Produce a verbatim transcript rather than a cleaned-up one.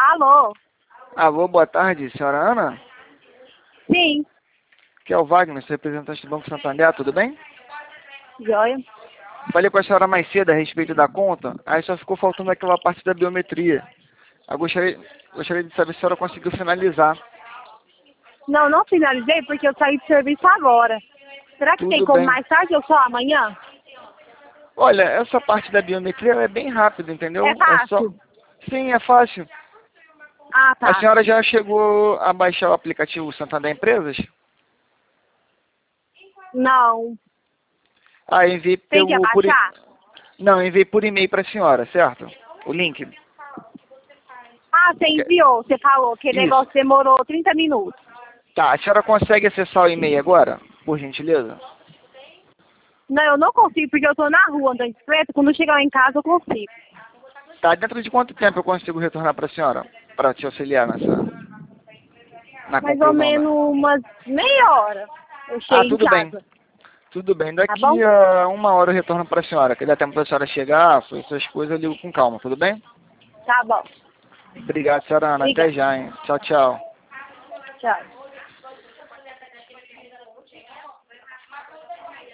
Alô? Alô, boa tarde, senhora Ana? Sim. Que é o Wagner, sou representante do Banco Santander, tudo bem? Joia. Falei com a senhora mais cedo a respeito da conta, aí só ficou faltando aquela parte da biometria. Eu gostaria, gostaria de saber se a senhora conseguiu finalizar. Não, não finalizei porque eu saí de serviço agora. Será que Tudo tem como bem. mais tarde ou só amanhã? Olha, essa parte da biometria ela é bem rápida, entendeu? É É só... fácil? Sim, é fácil. Ah, A tá. senhora já chegou a baixar o aplicativo Santander Empresas? Não. Ah, eu enviei Tem que pelo... Por... e- abaixar? Não, eu enviei por e-mail para a senhora, certo? O link. Ah, você enviou. Você falou que o Isso. negócio demorou trinta minutos. Tá, a senhora consegue acessar o e-mail agora, por gentileza? Não, eu não consigo porque eu tô na rua andando de bicicleta. Quando chegar lá em casa eu consigo. Tá, dentro de quanto tempo eu consigo retornar para a senhora? Para te auxiliar nessa... na Mais ou conclusão da... menos umas meia hora eu Ah, chego em tudo bem. casa. Tudo bem. Tá bom? Daqui a uma hora eu retorno para a senhora. Que dá tempo para a senhora chegar, fazer essas coisas, eu ligo com calma, tudo bem? Tá bom. Obrigado, senhora Ana. Até Obrigada. já, hein? Tchau, tchau. Tchau.